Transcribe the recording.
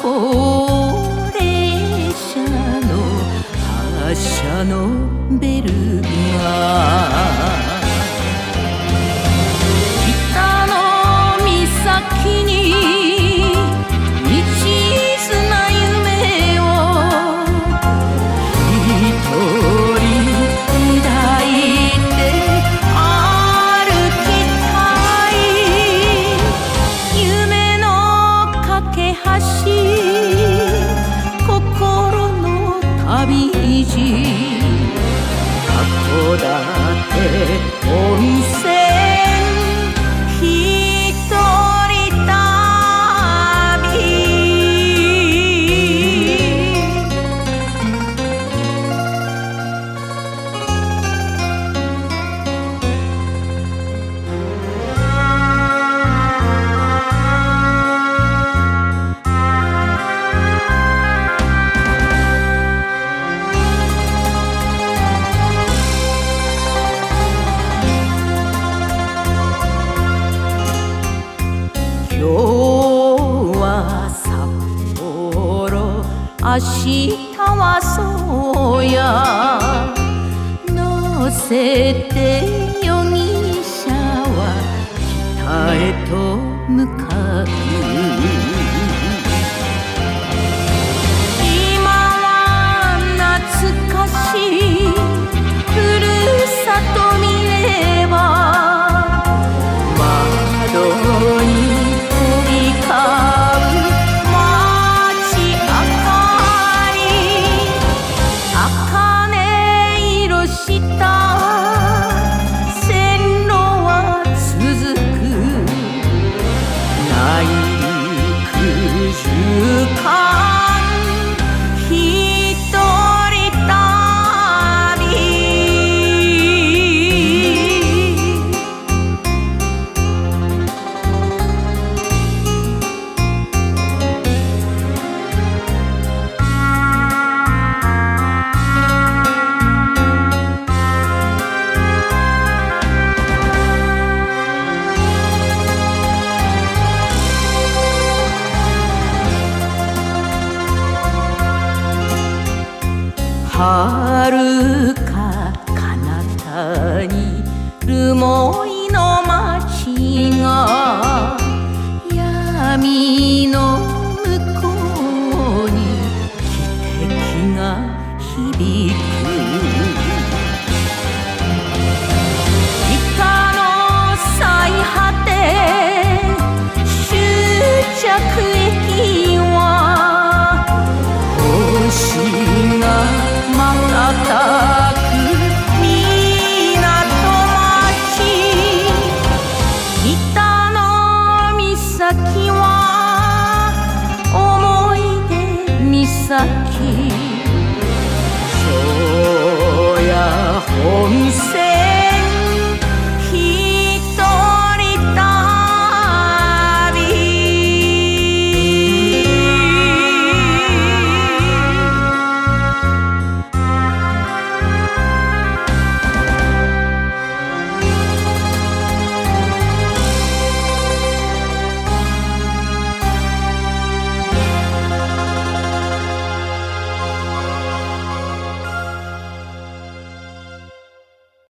列車の発車のベルが北の岬に一途な夢を一人抱いて歩きたい夢の架け橋心の旅路函館温泉一人旅今日は札幌明日は宗谷乗せて容疑者は北へと向かう今は懐かしいふるさと見れば窓に遥か彼方に留萌の街が闇の向こうに汽笛が響く北の最果て終着駅は星が瞬く港町北の岬は思い出岬宗谷本